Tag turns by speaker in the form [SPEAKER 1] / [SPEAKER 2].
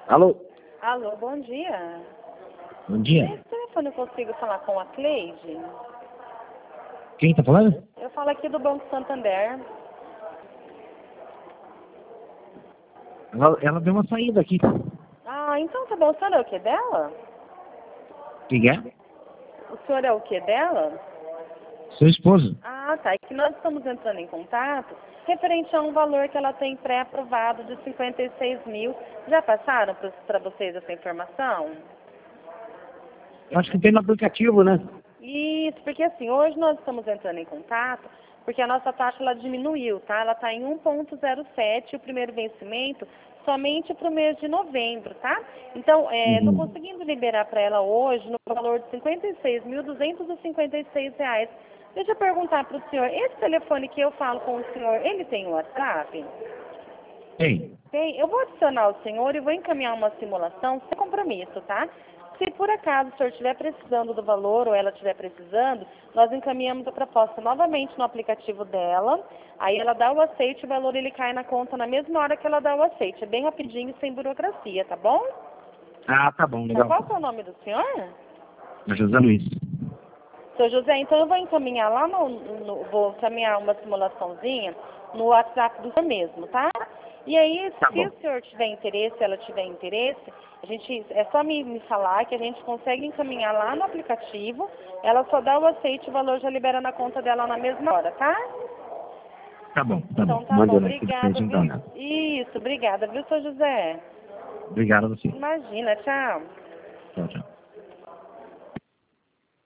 [SPEAKER 1] Alô?
[SPEAKER 2] Alô, bom dia.
[SPEAKER 1] Bom dia.
[SPEAKER 2] Nesse telefone eu consigo falar com a Cleide?
[SPEAKER 1] Quem tá falando?
[SPEAKER 2] Eu falo aqui do Banco Santander.
[SPEAKER 1] Ela deu uma saída aqui.
[SPEAKER 2] Ah, então tá bom. O senhor é o que dela?
[SPEAKER 1] Quem é?
[SPEAKER 2] O senhor é o que dela?
[SPEAKER 1] Seu esposo.
[SPEAKER 2] Ah, tá. É que nós estamos entrando em contato referente a um valor que ela tem pré-aprovado de 56 mil. Já passaram para vocês essa informação?
[SPEAKER 1] Eu acho que tem no aplicativo, né?
[SPEAKER 2] Isso, porque assim, hoje nós estamos entrando em contato porque a nossa taxa ela diminuiu, tá? Ela está em 1,07, o primeiro vencimento somente para o mês de novembro, tá? Então, estou conseguindo liberar para ela hoje no valor de R$ 56.256. Deixa eu perguntar para o senhor, esse telefone que eu falo com o senhor, ele tem WhatsApp?
[SPEAKER 1] Tem.
[SPEAKER 2] Tem. Eu vou adicionar o senhor e vou encaminhar uma simulação sem compromisso, tá? Se por acaso o senhor estiver precisando do valor ou ela estiver precisando, nós encaminhamos a proposta novamente no aplicativo dela. Aí ela dá o aceite e o valor ele cai na conta na mesma hora que ela dá o aceite. É bem rapidinho, sem burocracia, tá bom?
[SPEAKER 1] Ah, tá bom,
[SPEAKER 2] Então,
[SPEAKER 1] legal.
[SPEAKER 2] qual que é o nome do senhor?
[SPEAKER 1] José Luiz.
[SPEAKER 2] Seu José, então eu vou encaminhar lá vou encaminhar uma simulaçãozinha no WhatsApp do senhor mesmo, tá? E aí,
[SPEAKER 1] Tá
[SPEAKER 2] se
[SPEAKER 1] bom.
[SPEAKER 2] o senhor tiver interesse, ela tiver interesse, é só me falar que a gente consegue encaminhar lá no aplicativo, ela só dá o aceite e o valor já libera na conta dela na mesma hora, tá?
[SPEAKER 1] Tá bom, tá
[SPEAKER 2] Então
[SPEAKER 1] bom.
[SPEAKER 2] tá bom,
[SPEAKER 1] Manda na
[SPEAKER 2] obrigada,
[SPEAKER 1] assistência então,
[SPEAKER 2] viu?
[SPEAKER 1] né?
[SPEAKER 2] Isso, obrigada, viu, seu José?
[SPEAKER 1] Obrigado a você.
[SPEAKER 2] Imagina, tchau.
[SPEAKER 1] Tchau, tchau.